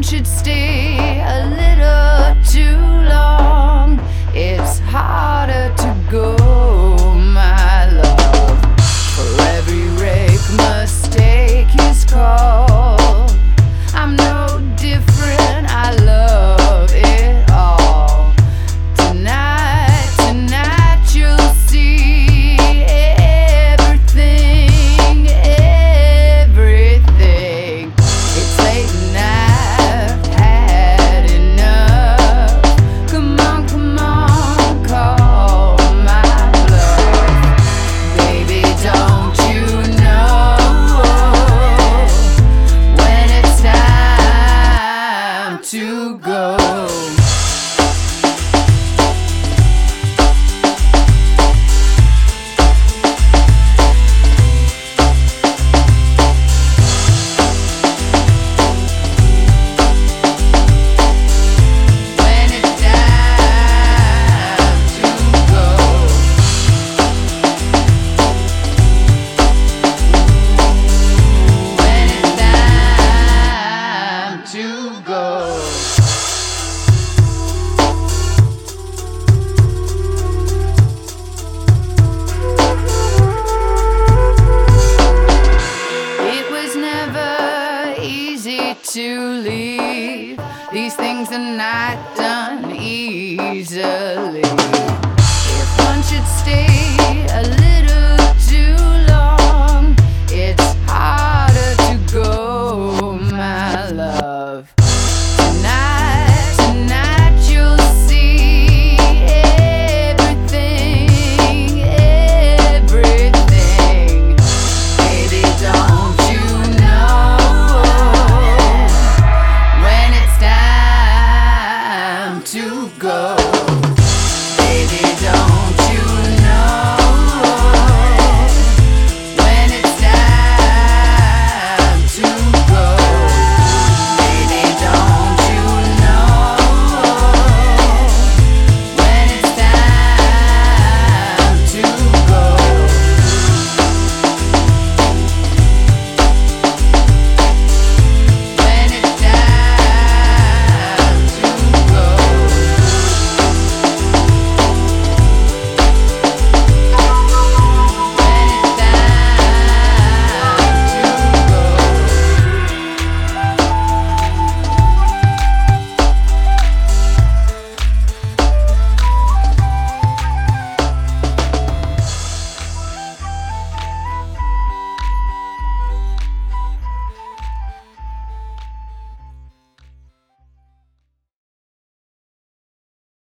should stay a little too long. It's harder to go, my love. For every rake, mistake is called. I'm no different, I love it all. Tonight you'll see everything. It's late and I've had enough. Come on, call my bluff. Baby, don't you know when it's time to go? To leave, these things are not done easily.